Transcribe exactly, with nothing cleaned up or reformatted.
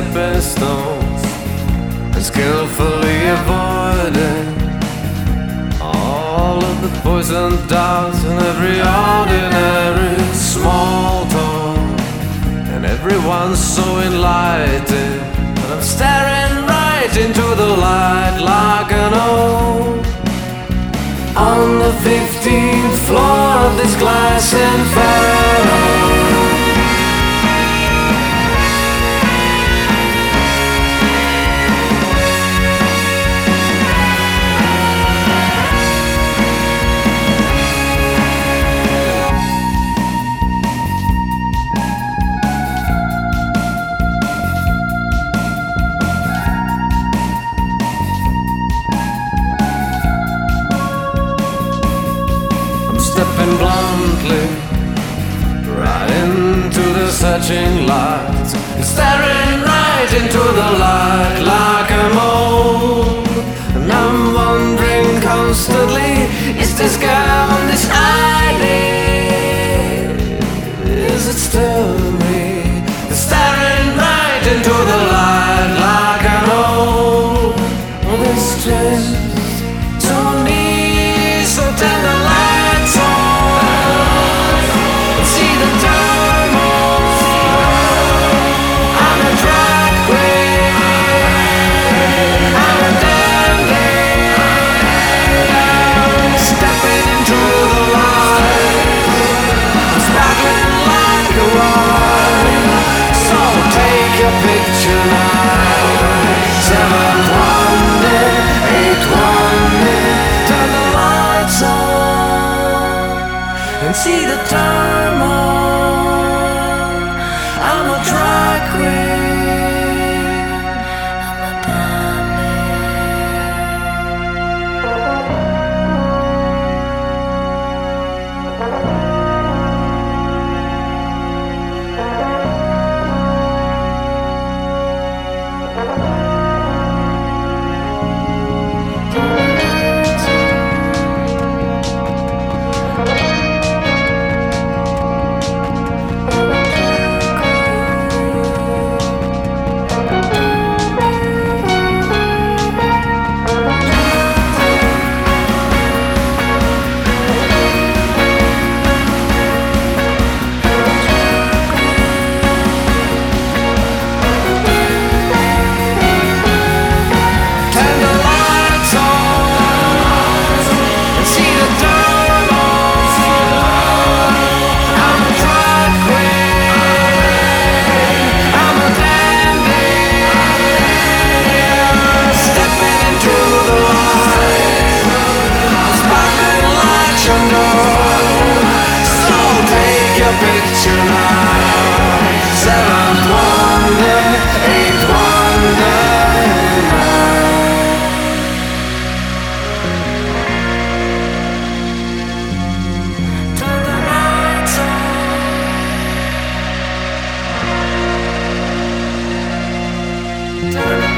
stepping stones and skillfully avoiding all of the poison darts and every ordinary small talk. And everyone's so enlightened, but I'm staring right into the light like an old. On the fifteenth floor of this glass inferno, stepping bluntly right into the searching light, staring right into the light like a mole. And I'm wondering constantly, is this girl on this island? Is it still me? Staring right into the light like an old. This dress to me so tender. Picture now, seventh wonder, eighth wonder, turn the lights on and see the turmoil. I'm a drag queen, I'm a dandy. Picture now, seventh wonder, eighth wonder. Turn the lights on. Turn